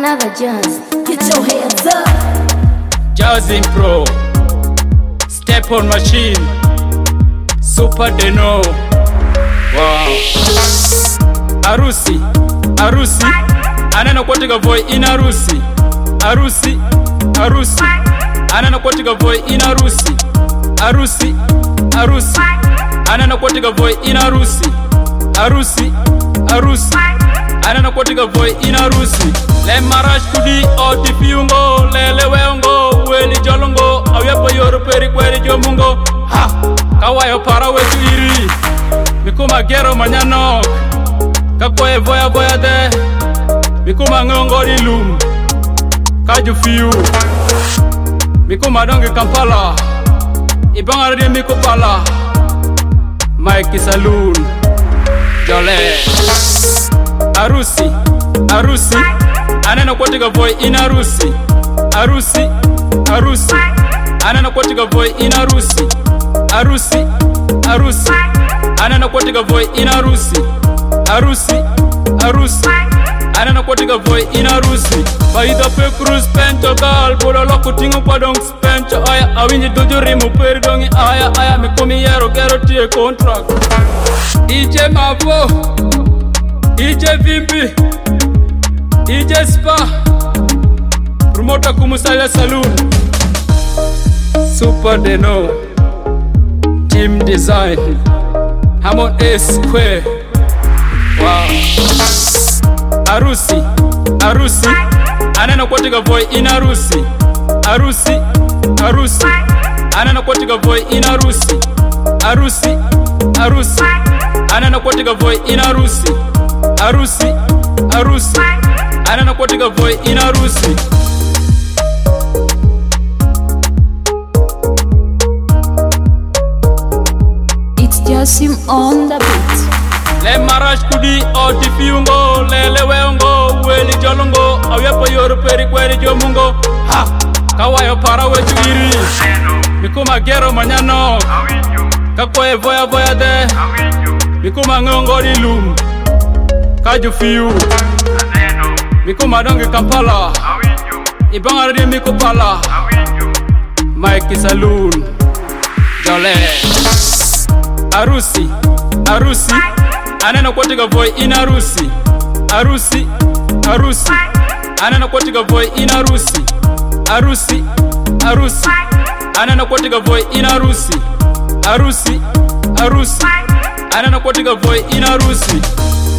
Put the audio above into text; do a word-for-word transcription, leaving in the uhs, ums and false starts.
Another jazz. Get your hands up. Jazzing Pro, Step on Machine, Super Deno. Wow. Arusi, Arusi, anana kwatika boy in Arusi. Arusi, Arusi, anana kwatika boy in Arusi. Arusi, Arusi, anana kwatika boy in Arusi. Arusi, Arusi, anana kwatika boy in Arusi. Le marash kudi oti fiungo, lele weongo, weni jolongo, awepo yoro peri kweri jomungo. Ha, kawayo para wetu iri, mikuma gero manyano, kakwae voya voya de, mikuma ngongo di lum, kaju fiu, mikuma donge Kampala, ibanga di mikupala, Mike Saloon, jole. Arusi, Arusi, anana kwatika boy in Arusi. Arusi, Arusi, anana kwatika boy in Arusi. Arusi, Arusi, anana kwatika boy in Arusi. Arusi, Arusi, anana kwatika boy in Arusi. Baida pe cruise pento gal, bodo loko tingo padong spencho. Aya, awinji dojo rimu peri dongi aya, aya, mikomi yero gero tie contract. Ije mavo, Ije Vimbi, Ije Spa, Promoter Kumusaya Saloon, Super Deno, Team Design, Hamon A Square. Wow. Arusi, Arusi, anana kwatika boy in Arusi. Arusi, Arusi, anana kwatika boy in Arusi. Arusi, Arusi, anana kwatika boy in Arusi. Arusi, Arusi, anana kwatika boy in Arusi. It's just him on the beat. Le marash kudi oti fiungo, lele weongo, weni jolongo, awepo yoro peri kweri jomungo. Ha, kawayo para wetu iri, mikuma gero manyano, kakwae voya voya de, mikuma ngongo di lum, kaju fiu, mikuma donge Kampala, ibanga di mikupala, Mike Saloon, jole. Arusi, Arusi, anana kwatika boy in Arusi. Arusi, Arusi, anana kwatika boy in Arusi. Arusi, Arusi, anana kwatika boy in Arusi. Arusi, Arusi, anana kwatika boy in Arusi.